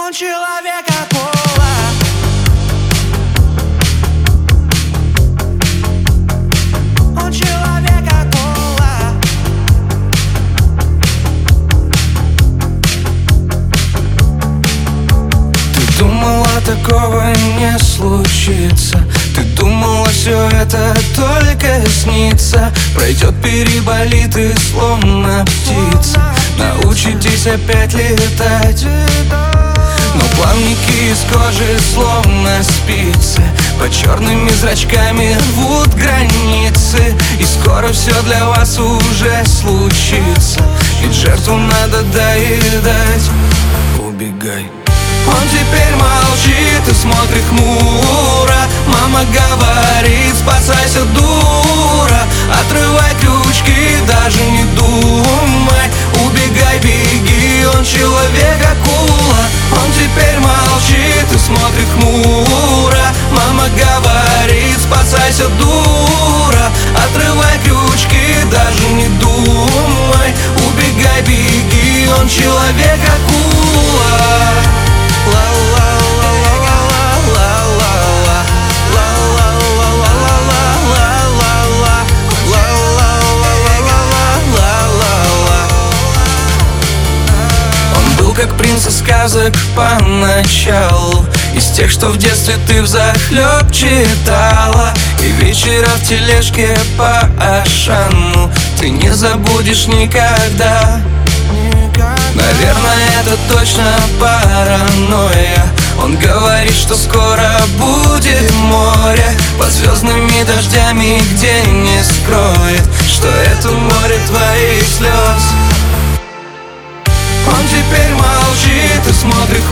Он человек-акула. Он человек-акула. Ты думала, такого не случится. Ты думала, все это только снится. Пройдет, переболит и словно птица научитесь опять летать. Но плавники из кожи словно спицы под черными зрачками рвут границы. И скоро все для вас уже случится, ведь жертву надо доедать. Убегай. Он теперь молчит и смотрит хмуро. Мама говорит: спасайся, дура. Отрывай крючки, даже не думай. Убегай, беги, он человек-акула. Он теперь молчит и смотрит хмуро. Мама говорит: спасайся, дура. Отрывай крючки, даже не думай. Убегай, беги, он человек-акула. Как принц из сказок поначалу, из тех, что в детстве ты взахлеб читала. И вечера в тележке по Ашану ты не забудешь никогда. Наверное, это точно паранойя. Он говорит, что скоро будет море под звездными дождями, где не скроет, что это море твоих слез. Он теперь молчит и смотрит